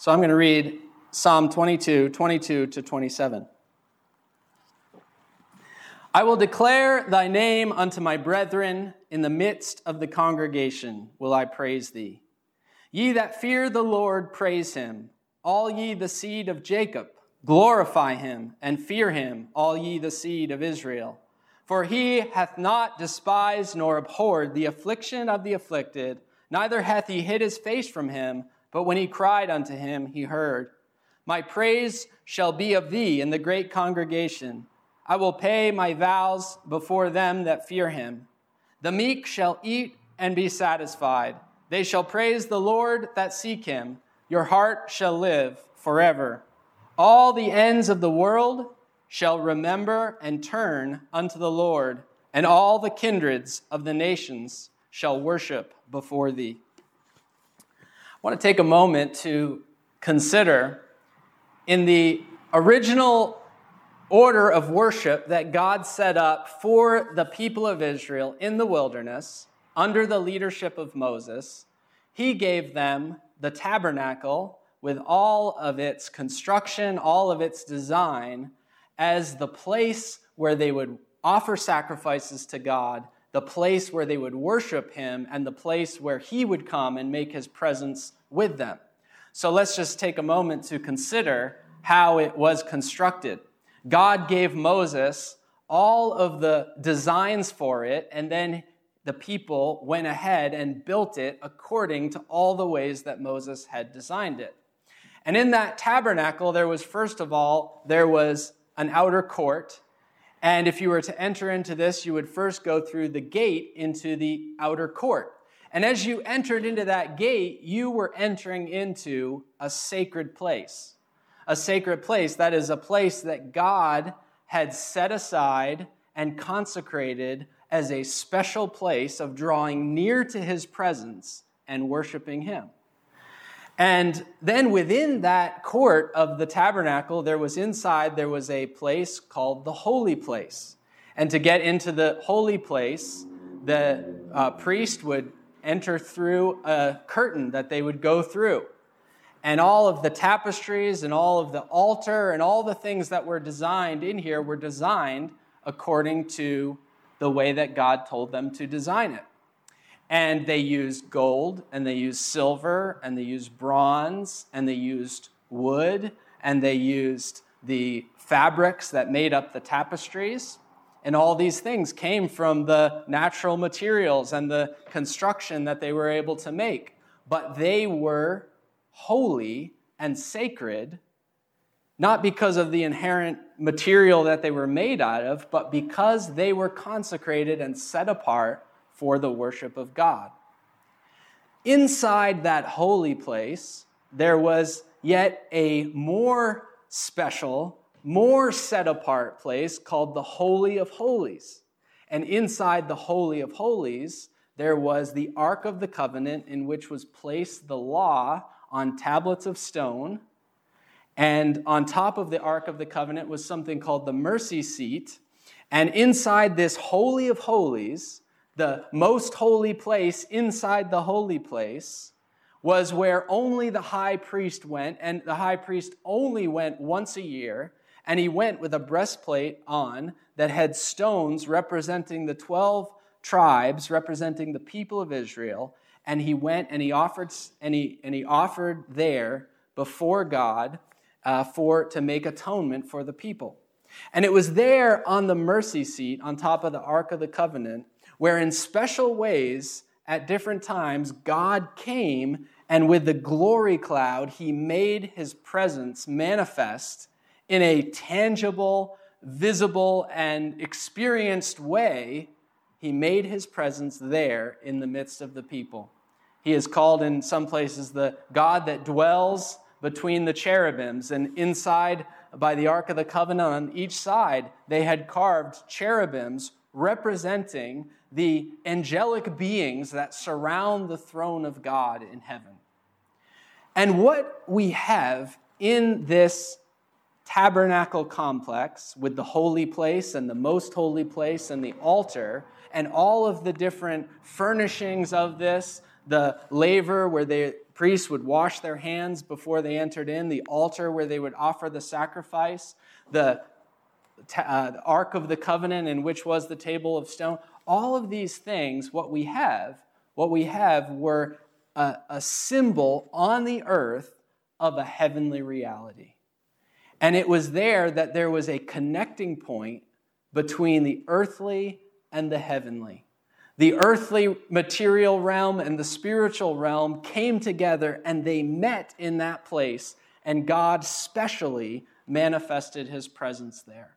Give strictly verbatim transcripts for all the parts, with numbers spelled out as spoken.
So I'm going to read Psalm twenty-two, twenty-two to twenty-seven. I will declare thy name unto my brethren, in the midst of the congregation will I praise thee. Ye that fear the Lord, praise him. All ye the seed of Jacob, glorify him, and fear him, all ye the seed of Israel. For he hath not despised nor abhorred the affliction of the afflicted, neither hath he hid his face from him, but when he cried unto him, he heard. My praise shall be of thee in the great congregation. I will pay my vows before them that fear him. The meek shall eat and be satisfied. They shall praise the Lord that seek him. Your heart shall live forever. All the ends of the world shall remember and turn unto the Lord, and all the kindreds of the nations shall worship before thee. I want to take a moment to consider in the original order of worship that God set up for the people of Israel in the wilderness under the leadership of Moses. He gave them the tabernacle with all of its construction, all of its design, as the place where they would offer sacrifices to God, the place where they would worship him, and the place where he would come and make his presence with them. So let's just take a moment to consider how it was constructed. God gave Moses all of the designs for it, and then the people went ahead and built it according to all the ways that Moses had designed it. And in that tabernacle, there was, first of all, there was an outer court. And if you were to enter into this, you would first go through the gate into the outer court. And as you entered into that gate, you were entering into a sacred place. A sacred place, that is a place that God had set aside and consecrated as a special place of drawing near to his presence and worshiping him. And then within that court of the tabernacle, there was inside, there was a place called the holy place. And to get into the holy place, the uh, priest would enter through a curtain that they would go through. And all of the tapestries and all of the altar and all the things that were designed in here were designed according to the way that God told them to design it. And they used gold, and they used silver, and they used bronze, and they used wood, and they used the fabrics that made up the tapestries. And all these things came from the natural materials and the construction that they were able to make. But they were holy and sacred, not because of the inherent material that they were made out of, but because they were consecrated and set apart for the worship of God. Inside that holy place, there was yet a more special, more set apart place called the Holy of Holies. And inside the Holy of Holies, there was the Ark of the Covenant, in which was placed the law on tablets of stone. And on top of the Ark of the Covenant was something called the mercy seat. And inside this Holy of Holies, the most holy place inside the holy place, was where only the high priest went, and the high priest only went once a year, and he went with a breastplate on that had stones representing the twelve tribes, representing the people of Israel, and he went and he offered and he and he offered there before God uh, for to make atonement for the people. And it was there on the mercy seat, on top of the Ark of the Covenant, where in special ways, at different times, God came, and with the glory cloud, he made his presence manifest in a tangible, visible, and experienced way. He made his presence there in the midst of the people. He is called in some places the God that dwells between the cherubims, and inside by the Ark of the Covenant on each side, they had carved cherubims representing the angelic beings that surround the throne of God in heaven. And what we have in this tabernacle complex with the holy place and the most holy place and the altar and all of the different furnishings of this, the laver where the priests would wash their hands before they entered in, the altar where they would offer the sacrifice, the, uh, the Ark of the Covenant in which was the table of stone. All of these things, what we have, what we have were a, a symbol on the earth of a heavenly reality. And it was there that there was a connecting point between the earthly and the heavenly. The earthly material realm and the spiritual realm came together and they met in that place, and God specially manifested his presence there.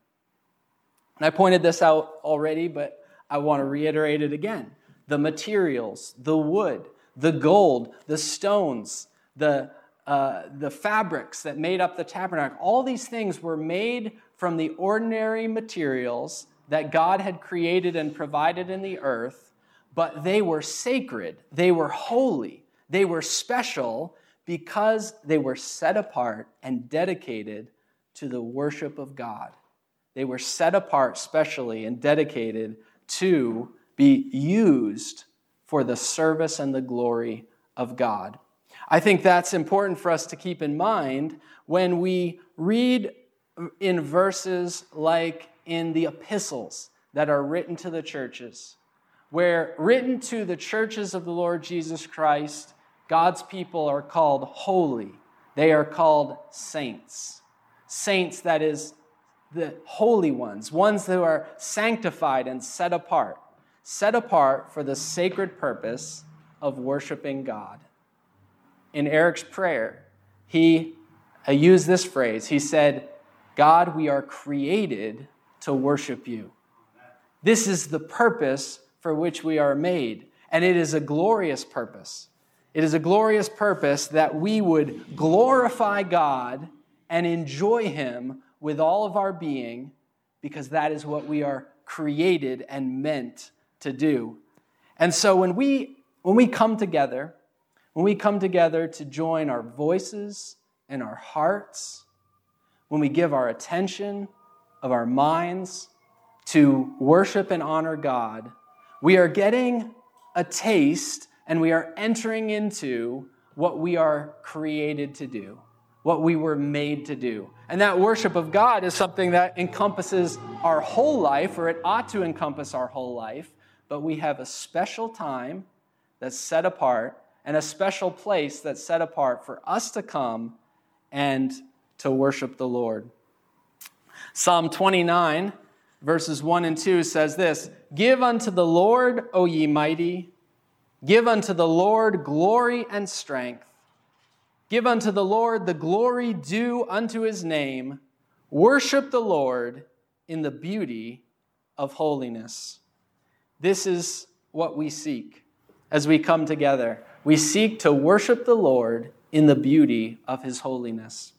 And I pointed this out already, but I want to reiterate it again. The materials, the wood, the gold, the stones, the Uh, the fabrics that made up the tabernacle, all these things were made from the ordinary materials that God had created and provided in the earth, but they were sacred, they were holy, they were special because they were set apart and dedicated to the worship of God. They were set apart specially and dedicated to be used for the service and the glory of God. I think that's important for us to keep in mind when we read in verses like in the epistles that are written to the churches, where written to the churches of the Lord Jesus Christ, God's people are called holy. They are called saints. Saints, that is, the holy ones, ones who are sanctified and set apart, set apart for the sacred purpose of worshiping God. In Eric's prayer, he used this phrase. He said, God, we are created to worship you. This is the purpose for which we are made, and it is a glorious purpose. It is a glorious purpose that we would glorify God and enjoy him with all of our being, because that is what we are created and meant to do. And so when we when we come together, When we come together to join our voices and our hearts, when we give our attention of our minds to worship and honor God, we are getting a taste and we are entering into what we are created to do, what we were made to do. And that worship of God is something that encompasses our whole life, or it ought to encompass our whole life, but we have a special time that's set apart and a special place that's set apart for us to come and to worship the Lord. Psalm twenty-nine, verses one and two says this, Give unto the Lord, O ye mighty, give unto the Lord glory and strength. Give unto the Lord the glory due unto his name. Worship the Lord in the beauty of holiness. This is what we seek as we come together. We seek to worship the Lord in the beauty of his holiness.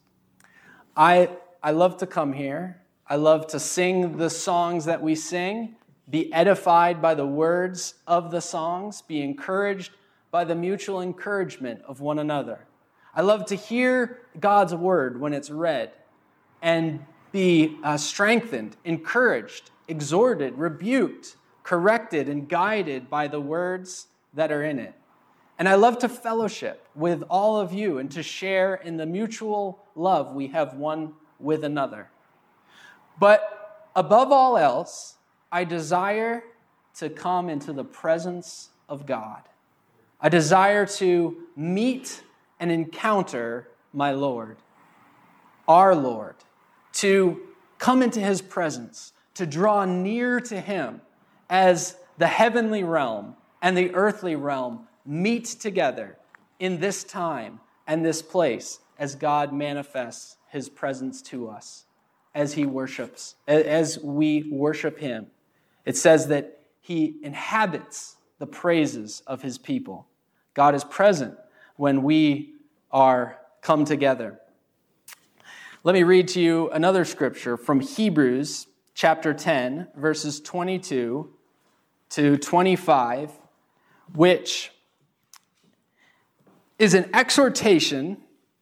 I, I love to come here. I love to sing the songs that we sing, be edified by the words of the songs, be encouraged by the mutual encouragement of one another. I love to hear God's word when it's read and be uh, strengthened, encouraged, exhorted, rebuked, corrected, and guided by the words that are in it. And I love to fellowship with all of you and to share in the mutual love we have one with another. But above all else, I desire to come into the presence of God. I desire to meet and encounter my Lord, our Lord, to come into his presence, to draw near to him as the heavenly realm and the earthly realm meet together in this time and this place as God manifests his presence to us, as he worships, as we worship him. It says that he inhabits the praises of his people. God is present when we are come together. Let me read to you another scripture from Hebrews chapter ten, verses twenty-two to twenty-five, which is an exhortation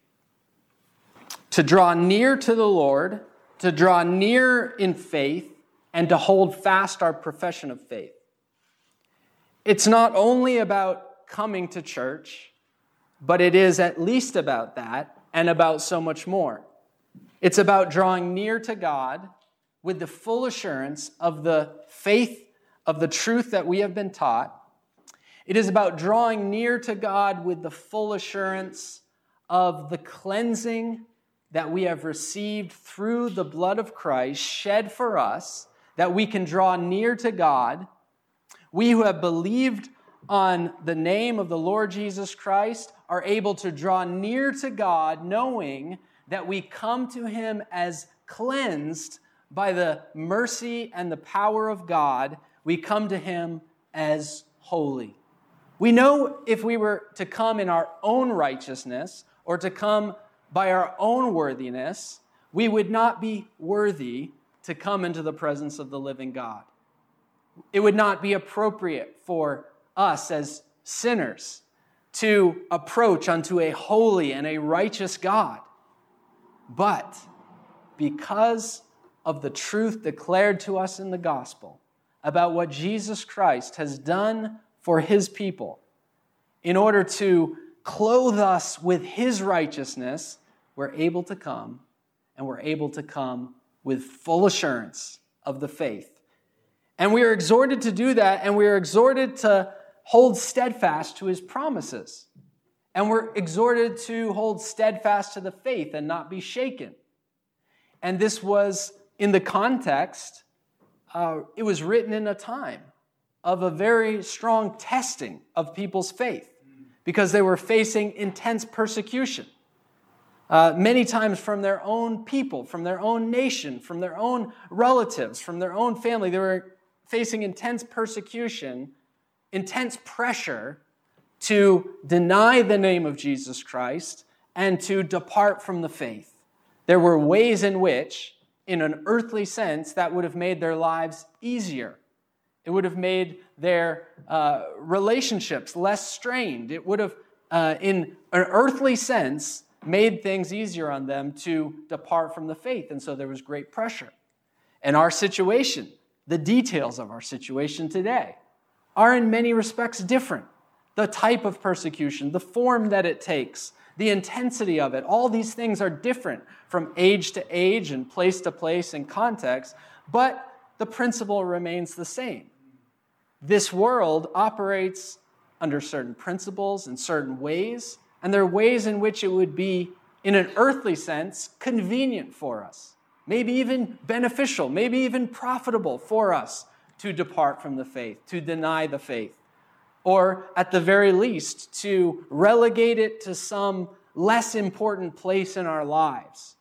to draw near to the Lord, to draw near in faith, and to hold fast our profession of faith. It's not only about coming to church, but it is at least about that and about so much more. It's about drawing near to God with the full assurance of the faith of the truth that we have been taught. It is about drawing near to God with the full assurance of the cleansing that we have received through the blood of Christ shed for us, that we can draw near to God. We who have believed on the name of the Lord Jesus Christ are able to draw near to God, knowing that we come to him as cleansed by the mercy and the power of God. We come to him as holy. We know if we were to come in our own righteousness or to come by our own worthiness, we would not be worthy to come into the presence of the living God. It would not be appropriate for us as sinners to approach unto a holy and a righteous God. But because of the truth declared to us in the gospel about what Jesus Christ has done for his people, in order to clothe us with his righteousness, we're able to come, and we're able to come with full assurance of the faith. And we are exhorted to do that, and we are exhorted to hold steadfast to his promises. And we're exhorted to hold steadfast to the faith and not be shaken. And this was, in the context, uh, it was written in a time of a very strong testing of people's faith because they were facing intense persecution. Uh, many times from their own people, from their own nation, from their own relatives, from their own family. They were facing intense persecution, intense pressure to deny the name of Jesus Christ and to depart from the faith. There were ways in which, in an earthly sense, that would have made their lives easier. It would have made their uh, relationships less strained. It would have, uh, in an earthly sense, made things easier on them to depart from the faith. And so there was great pressure. And our situation, the details of our situation today, are in many respects different. The type of persecution, the form that it takes, the intensity of it, all these things are different from age to age and place to place and context, but the principle remains the same. This world operates under certain principles in certain ways, and there are ways in which it would be, in an earthly sense, convenient for us, maybe even beneficial, maybe even profitable for us to depart from the faith, to deny the faith, or at the very least, to relegate it to some less important place in our lives.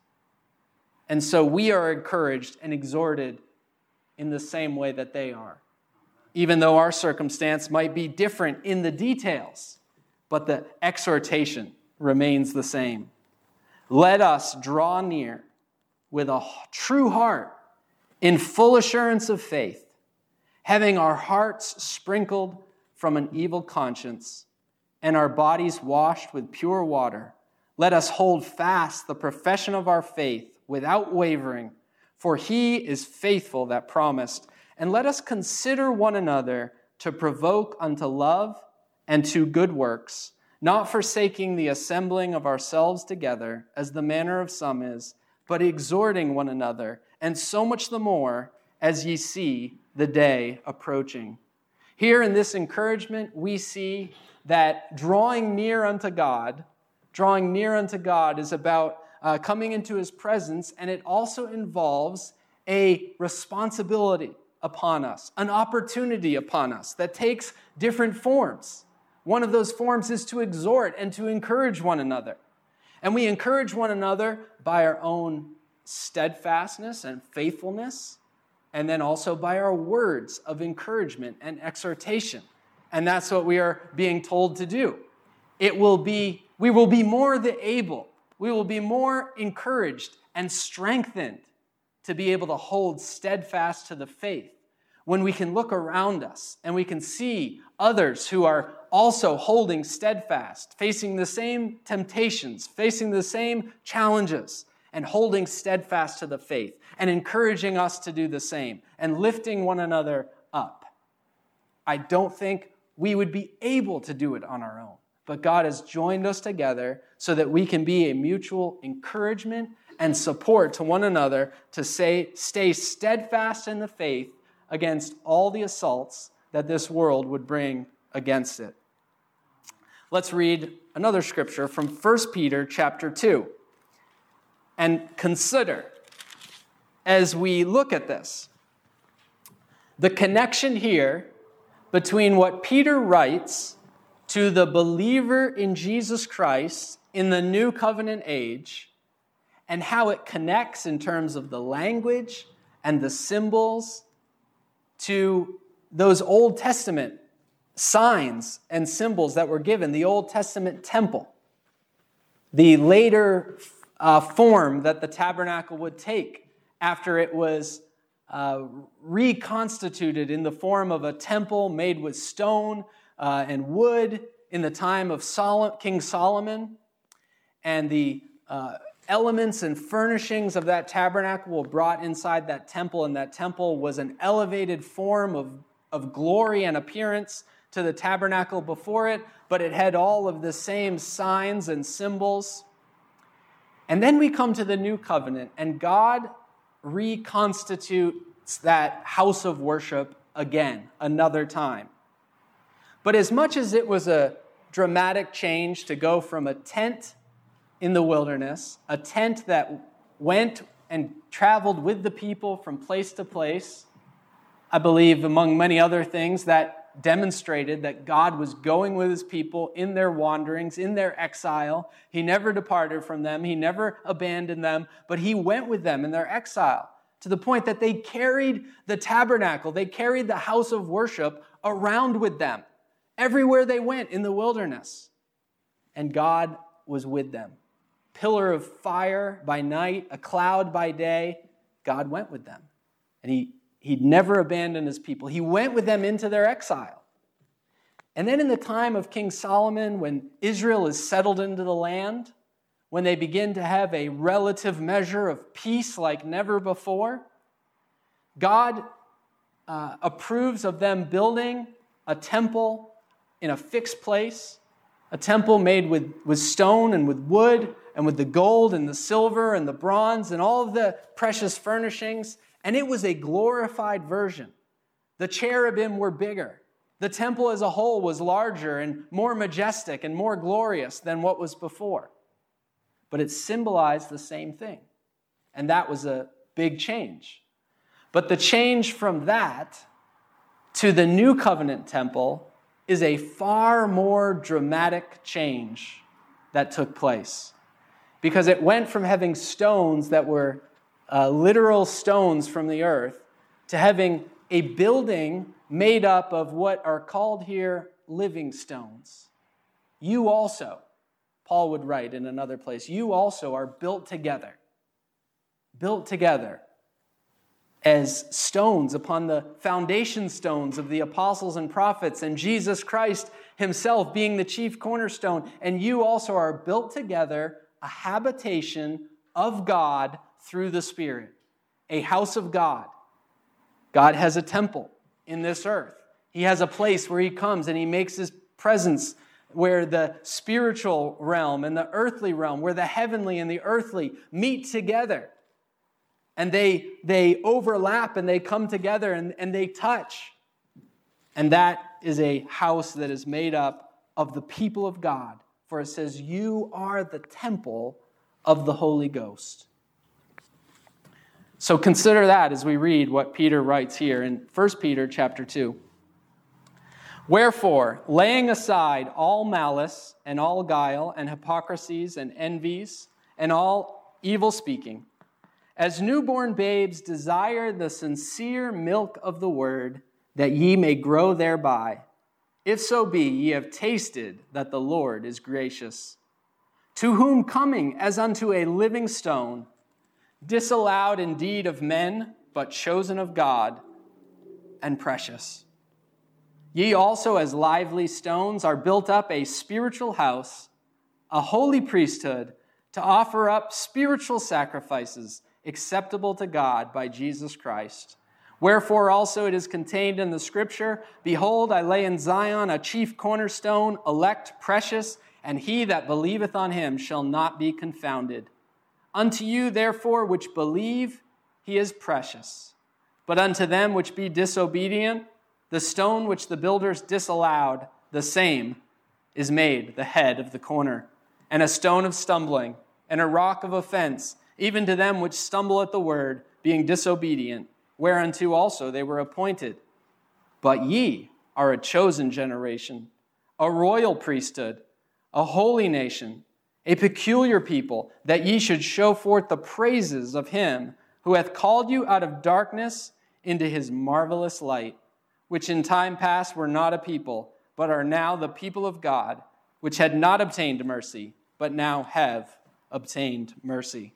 And so we are encouraged and exhorted in the same way that they are, even though our circumstance might be different in the details, but the exhortation remains the same. Let us draw near with a true heart in full assurance of faith, having our hearts sprinkled from an evil conscience and our bodies washed with pure water. Let us hold fast the profession of our faith without wavering, for he is faithful that promised. And let us consider one another to provoke unto love and to good works, not forsaking the assembling of ourselves together, as the manner of some is, but exhorting one another, and so much the more as ye see the day approaching. Here in this encouragement, we see that drawing near unto God, drawing near unto God is about uh, coming into his presence, and it also involves a responsibility upon us, an opportunity upon us that takes different forms. One of those forms is to exhort and to encourage one another. And we encourage one another by our own steadfastness and faithfulness, and then also by our words of encouragement and exhortation. And that's what we are being told to do. It will be, we will be more the able, we will be more encouraged and strengthened to be able to hold steadfast to the faith when we can look around us and we can see others who are also holding steadfast, facing the same temptations, facing the same challenges, and holding steadfast to the faith, and encouraging us to do the same, and lifting one another up. I don't think we would be able to do it on our own. But God has joined us together so that we can be a mutual encouragement and support to one another to say, stay steadfast in the faith against all the assaults that this world would bring against it. Let's read another scripture from First Peter chapter two. And consider, as we look at this, the connection here between what Peter writes to the believer in Jesus Christ in the new covenant age and how it connects in terms of the language and the symbols to those Old Testament signs and symbols that were given, the Old Testament temple, the later uh, form that the tabernacle would take after it was uh, reconstituted in the form of a temple made with stone uh, and wood in the time of Sol- King Solomon, and the uh, elements and furnishings of that tabernacle were brought inside that temple, and that temple was an elevated form of, of glory and appearance to the tabernacle before it, but it had all of the same signs and symbols. And then we come to the new covenant, and God reconstitutes that house of worship again, another time. But as much as it was a dramatic change to go from a tent in the wilderness, a tent that went and traveled with the people from place to place, I believe, among many other things, that demonstrated that God was going with his people in their wanderings, in their exile. He never departed from them. He never abandoned them, but he went with them in their exile to the point that they carried the tabernacle, they carried the house of worship around with them everywhere they went in the wilderness. And God was with them. Pillar of fire by night, a cloud by day. God went with them. And he He'd never abandoned his people. He went with them into their exile. And then in the time of King Solomon, when Israel is settled into the land, when they begin to have a relative measure of peace like never before, God uh, approves of them building a temple in a fixed place, a temple made with, with stone and with wood and with the gold and the silver and the bronze and all of the precious furnishings. And it was a glorified version. The cherubim were bigger. The temple as a whole was larger and more majestic and more glorious than what was before. But it symbolized the same thing. And that was a big change. But the change from that to the new covenant temple is a far more dramatic change that took place. Because it went from having stones that were Uh, literal stones from the earth, to having a building made up of what are called here living stones. You also, Paul would write in another place, you also are built together, built together as stones upon the foundation stones of the apostles and prophets, and Jesus Christ himself being the chief cornerstone. And you also are built together, a habitation of God through the Spirit, a house of God. God has a temple in this earth. He has a place where he comes and he makes his presence, where the spiritual realm and the earthly realm, where the heavenly and the earthly meet together. And they, they overlap and they come together and, and they touch. And that is a house that is made up of the people of God. For it says, you are the temple of the Holy Ghost. So consider that as we read what Peter writes here in First Peter chapter two. Wherefore, laying aside all malice and all guile and hypocrisies and envies and all evil speaking, as newborn babes desire the sincere milk of the word, that ye may grow thereby, if so be ye have tasted that the Lord is gracious, to whom coming as unto a living stone, disallowed indeed of men, but chosen of God, and precious. Ye also, as lively stones, are built up a spiritual house, a holy priesthood, to offer up spiritual sacrifices acceptable to God by Jesus Christ. Wherefore also it is contained in the Scripture, Behold, I lay in Zion a chief cornerstone, elect, precious, and he that believeth on him shall not be confounded. Unto you, therefore, which believe, he is precious. But unto them which be disobedient, the stone which the builders disallowed, the same is made the head of the corner, and a stone of stumbling, and a rock of offense, even to them which stumble at the word, being disobedient, whereunto also they were appointed. But ye are a chosen generation, a royal priesthood, a holy nation, a peculiar people, that ye should show forth the praises of him who hath called you out of darkness into his marvelous light, which in time past were not a people, but are now the people of God, which had not obtained mercy, but now have obtained mercy.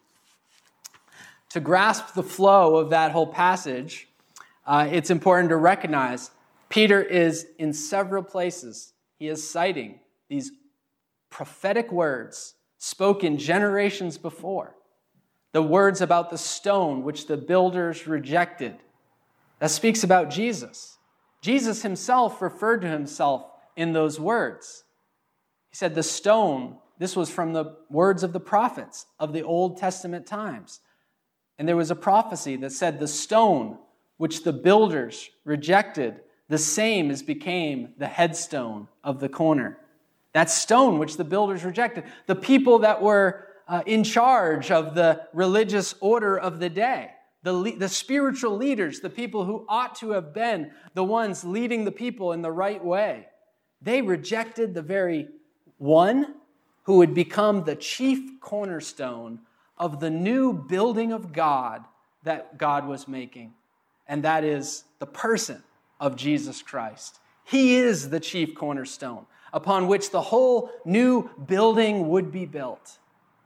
To grasp the flow of that whole passage, uh, it's important to recognize Peter is in several places. He is citing these prophetic words spoken generations before. The words about the stone which the builders rejected. That speaks about Jesus. Jesus himself referred to himself in those words. He said the stone, this was from the words of the prophets of the Old Testament times. And there was a prophecy that said the stone which the builders rejected, the same as became the headstone of the corner. That stone which the builders rejected. The people that were uh, in charge of the religious order of the day, the, le- the spiritual leaders, the people who ought to have been the ones leading the people in the right way, they rejected the very one who would become the chief cornerstone of the new building of God that God was making. And that is the person of Jesus Christ. He is the chief cornerstone upon which the whole new building would be built.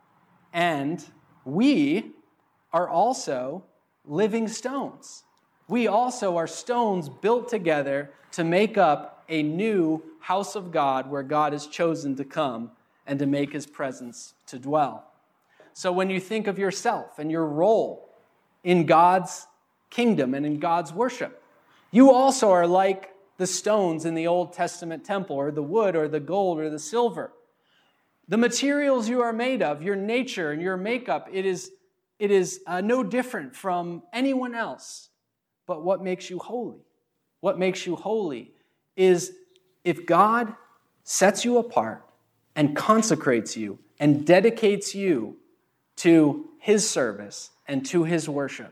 And we are also living stones. We also are stones built together to make up a new house of God where God has chosen to come and to make his presence to dwell. So when you think of yourself and your role in God's kingdom and in God's worship, you also are like the stones in the Old Testament temple, or the wood, or the gold, or the silver. The materials you are made of, your nature and your makeup, it is, it is uh, no different from anyone else. But what makes you holy? What makes you holy is if God sets you apart and consecrates you and dedicates you to his service and to his worship.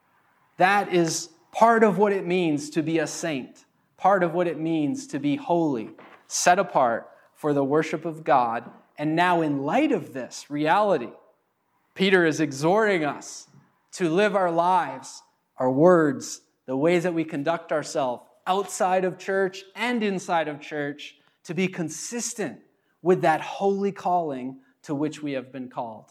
That is part of what it means to be a saint, part of what it means to be holy, set apart for the worship of God. And now in light of this reality, Peter is exhorting us to live our lives, our words, the ways that we conduct ourselves outside of church and inside of church to be consistent with that holy calling to which we have been called.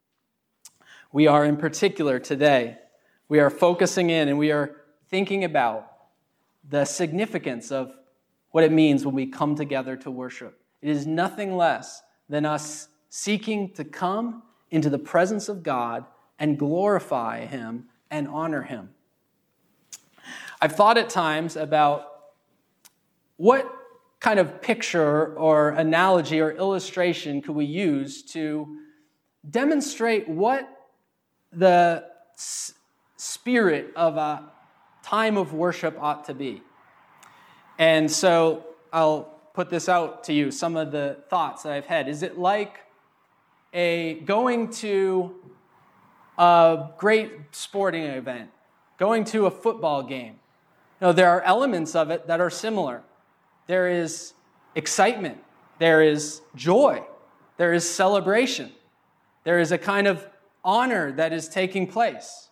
We are in particular today, we are focusing in and we are thinking about the significance of what it means when we come together to worship. It is nothing less than us seeking to come into the presence of God and glorify him and honor him. I've thought at times about what kind of picture or analogy or illustration could we use to demonstrate what the s- spirit of a time of worship ought to be. And so I'll put this out to you, some of the thoughts that I've had. Is it like a going to a great sporting event, going to a football game? No, there are elements of it that are similar. There is excitement. There is joy. There is celebration. There is a kind of honor that is taking place.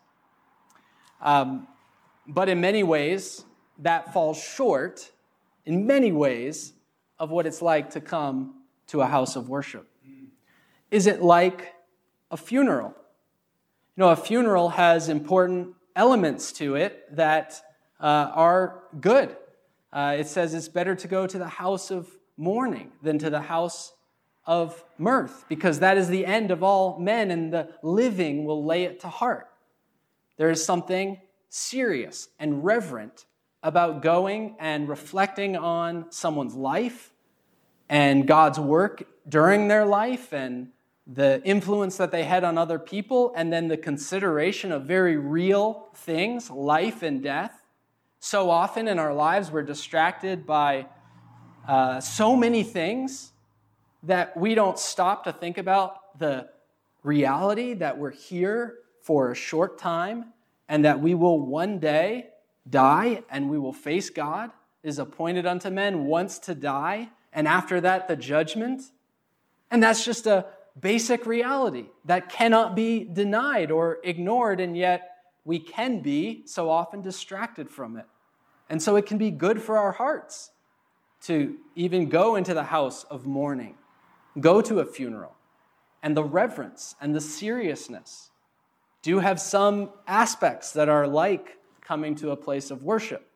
Um, but in many ways, that falls short, in many ways, of what it's like to come to a house of worship. Is it like a funeral? You know, a funeral has important elements to it that uh, are good. Uh, it says it's better to go to the house of mourning than to the house of mirth, because that is the end of all men, and the living will lay it to heart. There is something serious and reverent about going and reflecting on someone's life and God's work during their life and the influence that they had on other people, and then the consideration of very real things, life and death. So often in our lives, we're distracted by uh, so many things that we don't stop to think about the reality that we're here for a short time and that we will one day die and we will face God. It is appointed unto men once to die, and after that, the judgment. And that's just a basic reality that cannot be denied or ignored, and yet we can be so often distracted from it. And so it can be good for our hearts to even go into the house of mourning, go to a funeral, and the reverence and the seriousness do have some aspects that are like coming to a place of worship.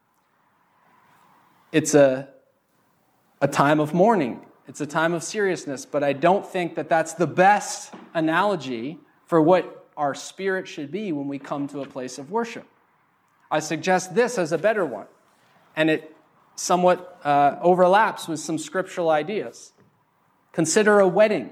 It's a, a time of mourning. It's a time of seriousness, but I don't think that that's the best analogy for what our spirit should be when we come to a place of worship. I suggest this as a better one, and it somewhat uh, overlaps with some scriptural ideas. Consider a wedding.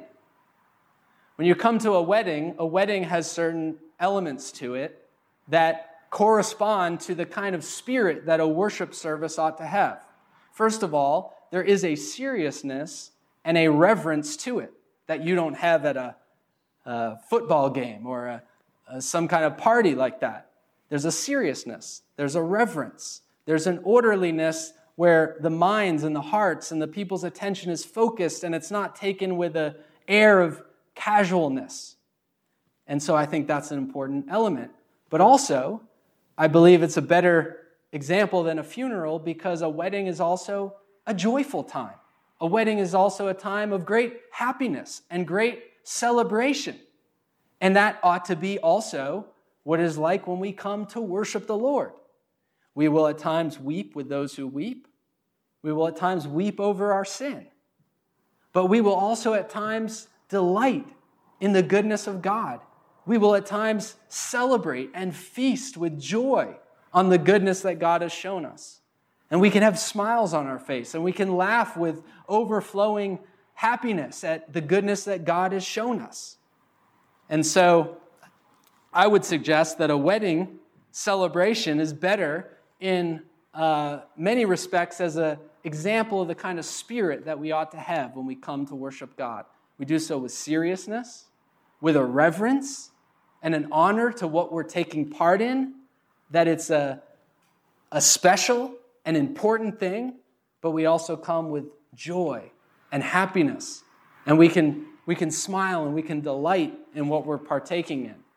When you come to a wedding, a wedding has certain elements to it that correspond to the kind of spirit that a worship service ought to have. First of all, there is a seriousness and a reverence to it that you don't have at a, a football game or a, a, some kind of party like that. There's a seriousness. There's a reverence. There's an orderliness where the minds and the hearts and the people's attention is focused and it's not taken with an air of casualness. And so I think that's an important element. But also, I believe it's a better example than a funeral because a wedding is also a joyful time. A wedding is also a time of great happiness and great celebration. And that ought to be also what it is like when we come to worship the Lord. We will at times weep with those who weep. We will at times weep over our sin. But we will also at times delight in the goodness of God. We will at times celebrate and feast with joy on the goodness that God has shown us. And we can have smiles on our face, and we can laugh with overflowing happiness at the goodness that God has shown us. And so I would suggest that a wedding celebration is better in uh, many respects as an example of the kind of spirit that we ought to have when we come to worship God. We do so with seriousness, with a reverence, and an honor to what we're taking part in, that it's a, a special an important thing, but we also come with joy and happiness. And we can, we can smile and we can delight in what we're partaking in.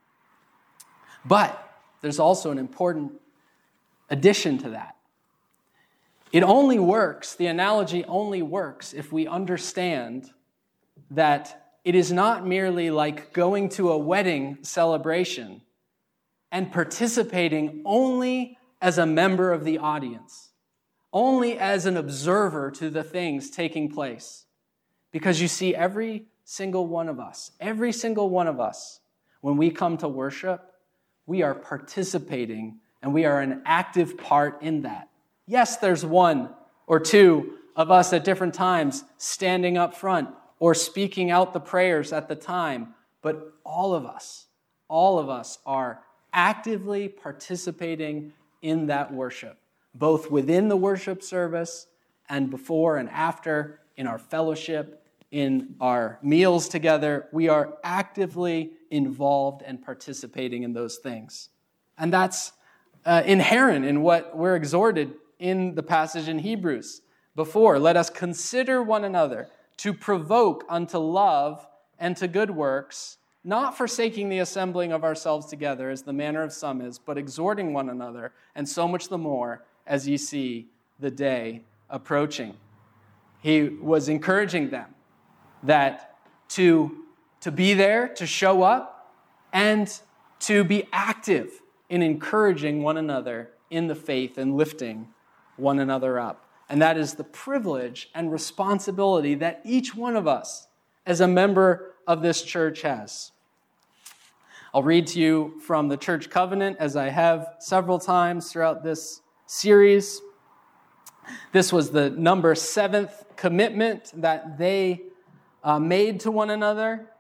But there's also an important addition to that. It only works, the analogy only works if we understand that it is not merely like going to a wedding celebration and participating only as a member of the audience. Only as an observer to the things taking place. Because you see, every single one of us, every single one of us, when we come to worship, we are participating and we are an active part in that. Yes, there's one or two of us at different times standing up front or speaking out the prayers at the time, but all of us, all of us are actively participating in that worship. Both within the worship service and before and after, in our fellowship, in our meals together, we are actively involved and participating in those things. And that's uh, inherent in what we're exhorted in the passage in Hebrews before. Let us consider one another to provoke unto love and to good works, not forsaking the assembling of ourselves together as the manner of some is, but exhorting one another, and so much the more as ye see the day approaching. He was encouraging them that to, to be there, to show up, and to be active in encouraging one another in the faith and lifting one another up. And that is the privilege and responsibility that each one of us as a member of this church has. I'll read to you from the Church Covenant, as I have several times throughout this series. This was the number seventh commitment that they uh, made to one another.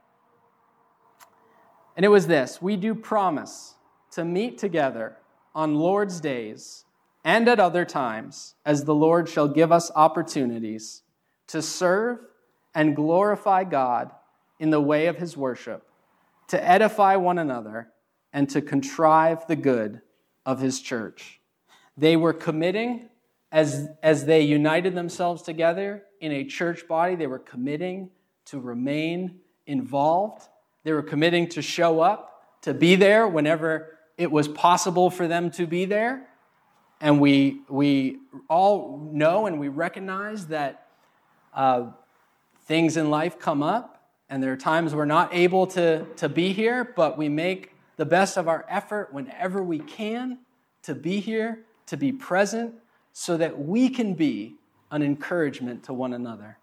And it was this: we do promise to meet together on Lord's days and at other times, as the Lord shall give us opportunities to serve and glorify God in the way of his worship, to edify one another, and to contrive the good of his church. They were committing, as, as they united themselves together in a church body, they were committing to remain involved. They were committing to show up, to be there whenever it was possible for them to be there. And we, we all know and we recognize that uh, things in life come up, and there are times we're not able to, to be here, but we make the best of our effort whenever we can to be here, to be present, so that we can be an encouragement to one another.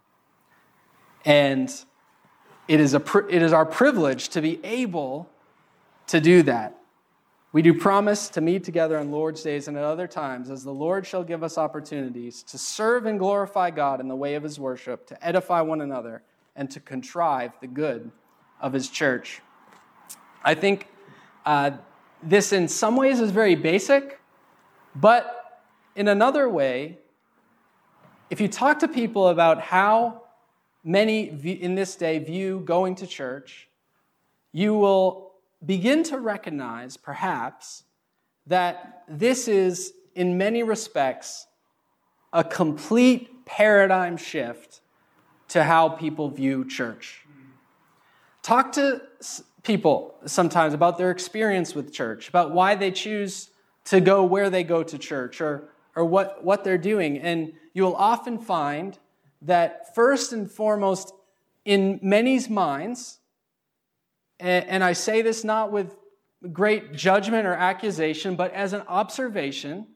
And it is, a, it is our privilege to be able to do that. We do promise to meet together on Lord's days and at other times, as the Lord shall give us opportunities to serve and glorify God in the way of his worship, to edify one another, and to contrive the good of his church. I think uh, this in some ways is very basic, but in another way, if you talk to people about how many in this day view going to church, you will begin to recognize, perhaps, that this is, in many respects, a complete paradigm shift to how people view church. Talk to people sometimes about their experience with church, about why they choose to go where they go to church, or, or what, what they're doing. And you'll often find that first and foremost, in many's minds, and, and I say this not with great judgment or accusation, but as an observation,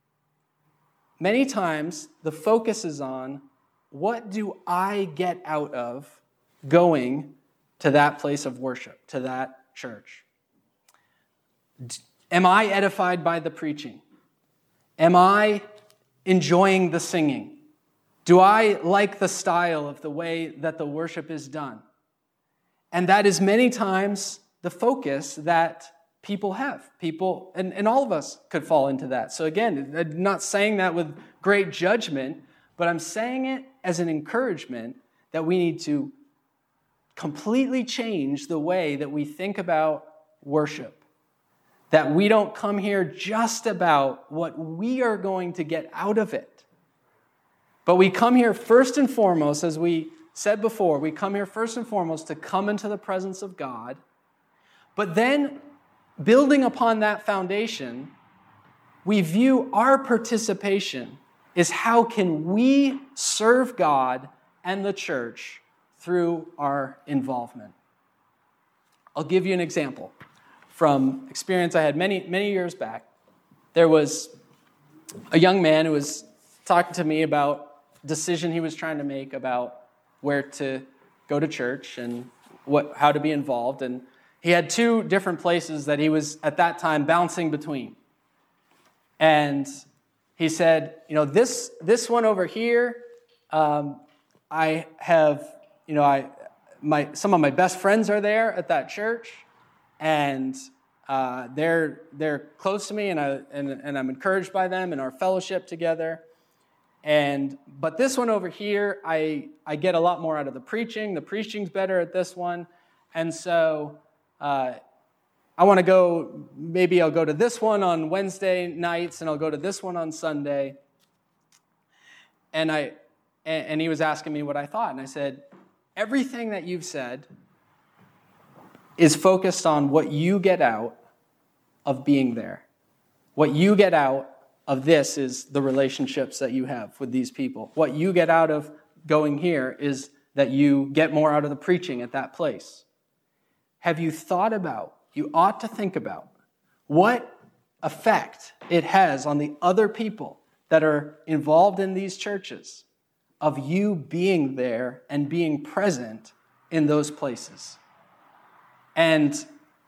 many times the focus is on, what do I get out of going to that place of worship, to that church? Am I edified by the preaching? Am I enjoying the singing? Do I like the style of the way that the worship is done? And that is many times the focus that people have. People, and, and all of us could fall into that. So again, I'm not saying that with great judgment, but I'm saying it as an encouragement that we need to completely change the way that we think about worship. That we don't come here just about what we are going to get out of it. But we come here first and foremost, as we said before, we come here first and foremost to come into the presence of God. But then, building upon that foundation, we view our participation is how can we serve God and the church through our involvement. I'll give you an example from experience I had many, many years back. There was a young man who was talking to me about a decision he was trying to make about where to go to church and what, how to be involved. And he had two different places that he was at that time bouncing between. And he said, you know, this this one over here, um, I have, you know, I my some of my best friends are there at that church, and uh, they're they're close to me, and I and, and I'm encouraged by them in our fellowship together. And but this one over here, I I get a lot more out of the preaching. The preaching's better at this one, and so uh, I want to go. Maybe I'll go to this one on Wednesday nights, and I'll go to this one on Sunday. And I and, and he was asking me what I thought, and I said, everything that you've said is focused on what you get out of being there. What you get out of this is the relationships that you have with these people. What you get out of going here is that you get more out of the preaching at that place. Have you thought about, you ought to think about, what effect it has on the other people that are involved in these churches of you being there and being present in those places? And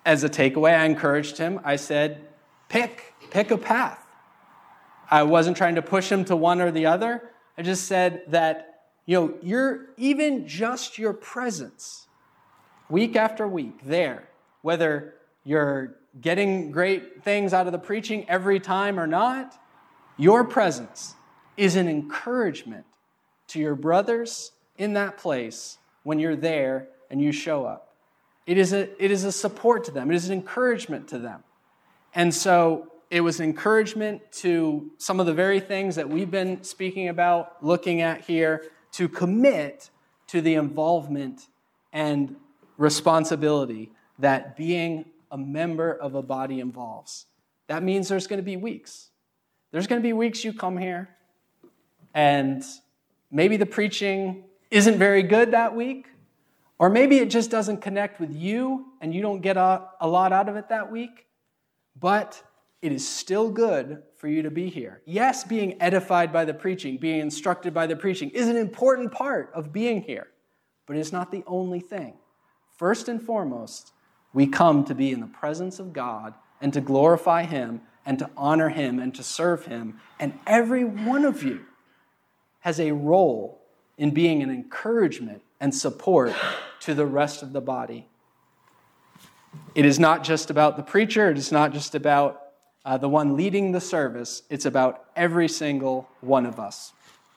as a takeaway, I encouraged him. I said, pick, pick a path. I wasn't trying to push him to one or the other. I just said that, you know, you're even just your presence, week after week, there, whether you're getting great things out of the preaching every time or not, your presence is an encouragement to your brothers in that place when you're there and you show up. It is a, it is a support to them. It is an encouragement to them. And so it was encouragement to some of the very things that we've been speaking about, looking at here, to commit to the involvement and responsibility that being a member of a body involves. That means there's going to be weeks. There's going to be weeks you come here, and maybe the preaching isn't very good that week, or maybe it just doesn't connect with you and you don't get a, a lot out of it that week, but it is still good for you to be here. Yes, being edified by the preaching, being instructed by the preaching is an important part of being here, but it's not the only thing. First and foremost, we come to be in the presence of God and to glorify Him and to honor Him and to serve Him. And every one of you has a role in being an encouragement and support to the rest of the body. It is not just about the preacher. It is not just about uh, the one leading the service. It's about every single one of us.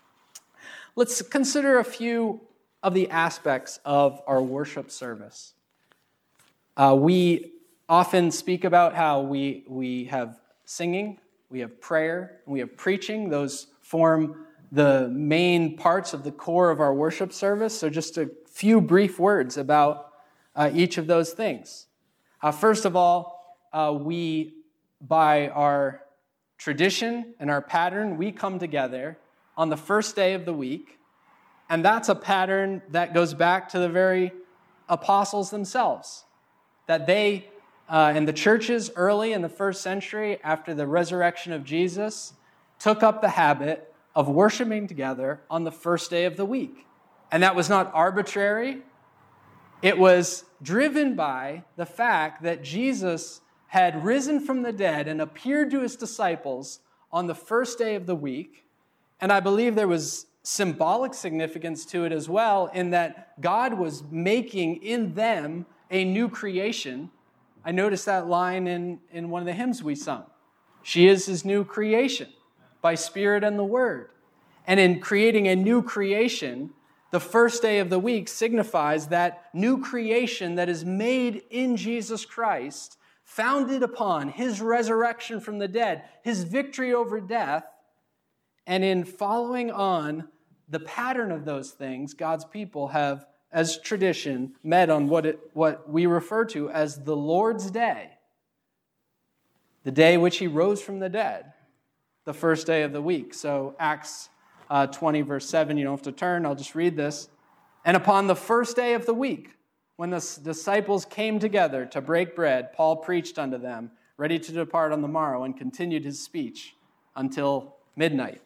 Let's consider a few of the aspects of our worship service. Uh, we often speak about how we, we have singing, we have prayer, and we have preaching. Those form the main parts of the core of our worship service. So just a few brief words about uh, each of those things. Uh, first of all, uh, we, by our tradition and our pattern, we come together on the first day of the week, and that's a pattern that goes back to the very apostles themselves, that they, uh, in the churches early in the first century, after the resurrection of Jesus, took up the habit of worshiping together on the first day of the week. And that was not arbitrary. It was driven by the fact that Jesus had risen from the dead and appeared to his disciples on the first day of the week. And I believe there was symbolic significance to it as well, in that God was making in them a new creation. I noticed that line in, in one of the hymns we sung. She is his new creation by Spirit and the Word. And in creating a new creation, the first day of the week signifies that new creation that is made in Jesus Christ, founded upon his resurrection from the dead, his victory over death, and in following on the pattern of those things, God's people have, as tradition, met on what it, what we refer to as the Lord's Day, the day which he rose from the dead, the first day of the week. So Acts uh, twenty, verse seven, you don't have to turn, I'll just read this. And upon the first day of the week, when the disciples came together to break bread, Paul preached unto them, ready to depart on the morrow, and continued his speech until midnight.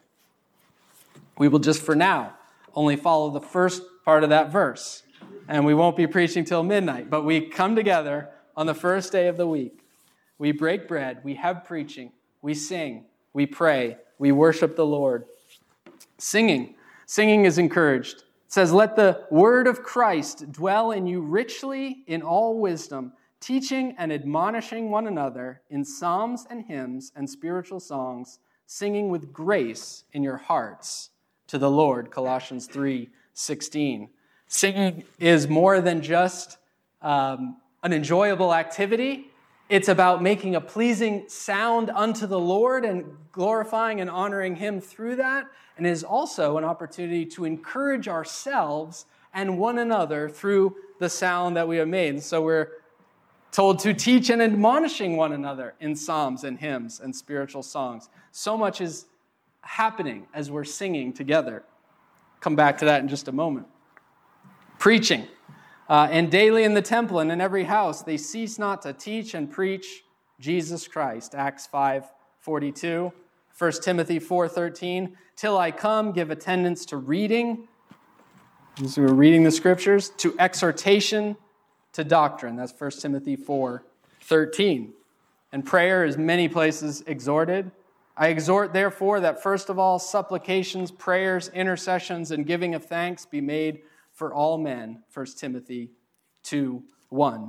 We will just for now only follow the first part of that verse, and we won't be preaching till midnight, but we come together on the first day of the week. We break bread, we have preaching, we sing, we pray, we worship the Lord. Singing. Singing is encouraged. It says, let the word of Christ dwell in you richly in all wisdom, teaching and admonishing one another in psalms and hymns and spiritual songs, singing with grace in your hearts to the Lord, Colossians three sixteen. Singing is more than just um, an enjoyable activity. It's about making a pleasing sound unto the Lord and glorifying and honoring him through that. And it is also an opportunity to encourage ourselves and one another through the sound that we have made. So we're told to teach and admonishing one another in psalms and hymns and spiritual songs. So much is happening as we're singing together. Come back to that in just a moment. Preaching. Uh, and daily in the temple and in every house, they cease not to teach and preach Jesus Christ. Acts five forty-two, First Timothy four thirteen. Till I come, give attendance to reading. As we're reading the scriptures, to exhortation, to doctrine. That's First Timothy four thirteen. And prayer is many places exhorted. I exhort, therefore, that first of all, supplications, prayers, intercessions, and giving of thanks be made for all men. First Timothy two one.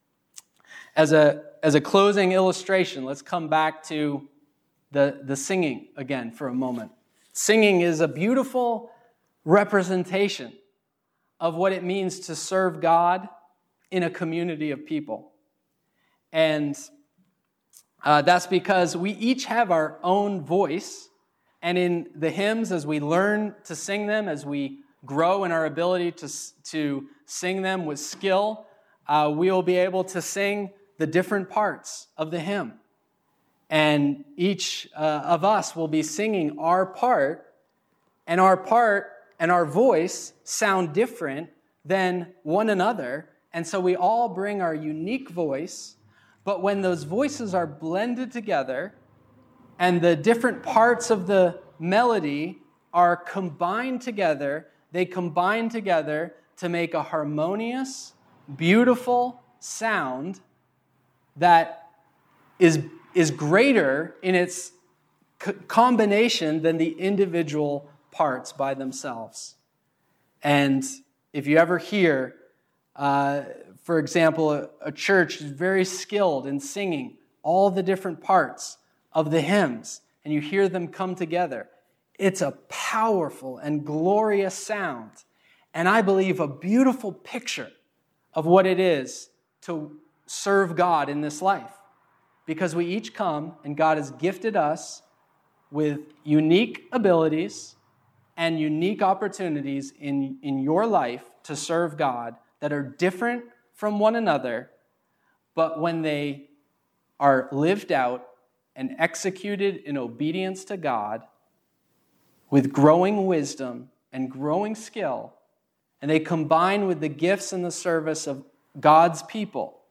As a, as a closing illustration, let's come back to the, the singing again for a moment. Singing is a beautiful representation of what it means to serve God in a community of people. And uh, that's because we each have our own voice. And in the hymns, as we learn to sing them, as we grow in our ability to, to sing them with skill, uh, we will be able to sing the different parts of the hymn. And each uh, of us will be singing our part, and our part and our voice sound different than one another. And so we all bring our unique voice, but when those voices are blended together and the different parts of the melody are combined together, they combine together to make a harmonious, beautiful sound that is, is greater in its co- combination than the individual parts by themselves. And if you ever hear, uh, for example, a, a church is very skilled in singing all the different parts of the hymns, and you hear them come together, it's a powerful and glorious sound. And I believe a beautiful picture of what it is to serve God in this life. Because we each come, and God has gifted us with unique abilities and unique opportunities in, in your life to serve God that are different from one another, but when they are lived out and executed in obedience to God with growing wisdom and growing skill, and they combine with the gifts and the service of God's people,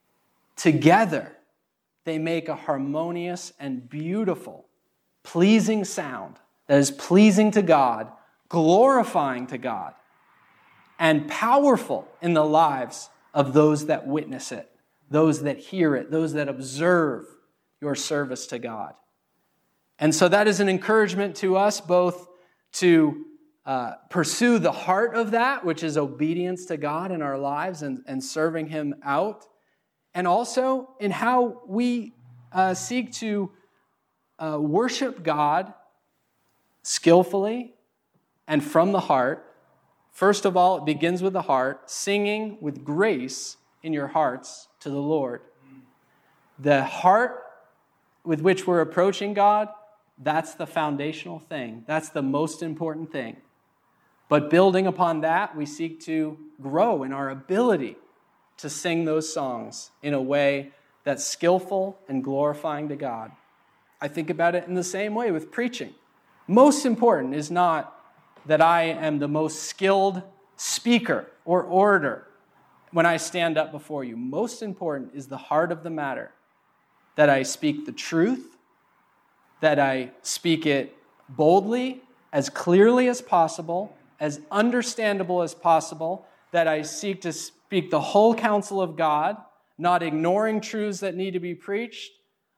together they make a harmonious and beautiful, pleasing sound that is pleasing to God, glorifying to God, and powerful in the lives of those that witness it, those that hear it, those that observe your service to God. And so that is an encouragement to us both to uh, pursue the heart of that, which is obedience to God in our lives and, and serving Him out, and also in how we uh, seek to uh, worship God skillfully and from the heart. First of all, it begins with the heart, singing with grace in your hearts to the Lord. The heart with which we're approaching God, that's the foundational thing. That's the most important thing. But building upon that, we seek to grow in our ability to sing those songs in a way that's skillful and glorifying to God. I think about it in the same way with preaching. Most important is not that I am the most skilled speaker or orator when I stand up before you. Most important is the heart of the matter, that I speak the truth, that I speak it boldly, as clearly as possible, as understandable as possible, that I seek to speak the whole counsel of God, not ignoring truths that need to be preached,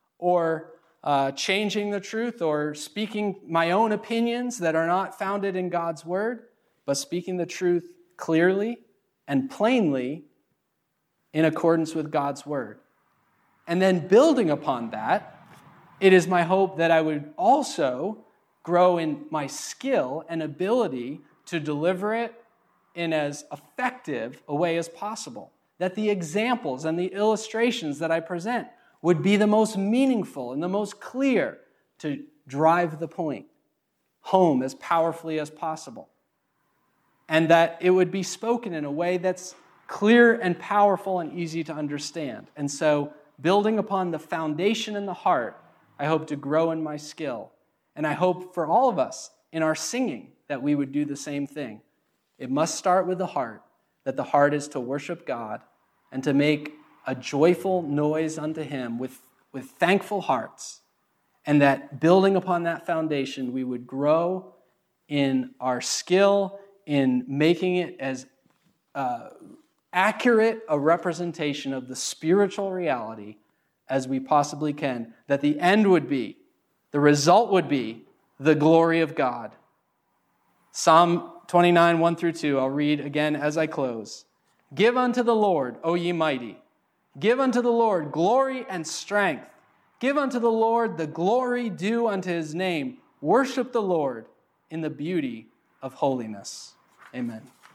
or uh, changing the truth, or speaking my own opinions that are not founded in God's word, but speaking the truth clearly and plainly in accordance with God's word. And then building upon that, it is my hope that I would also grow in my skill and ability to deliver it in as effective a way as possible. That the examples and the illustrations that I present would be the most meaningful and the most clear to drive the point home as powerfully as possible. And that it would be spoken in a way that's clear and powerful and easy to understand. And so, building upon the foundation in the heart, I hope to grow in my skill. And I hope for all of us in our singing that we would do the same thing. It must start with the heart, that the heart is to worship God and to make a joyful noise unto Him with, with thankful hearts. And that building upon that foundation, we would grow in our skill in making it as uh, accurate a representation of the spiritual reality as we possibly can, that the end would be, the result would be, the glory of God. Psalm twenty-nine, one through two, I'll read again as I close. Give unto the Lord, O ye mighty. Give unto the Lord glory and strength. Give unto the Lord the glory due unto his name. Worship the Lord in the beauty of holiness. Amen.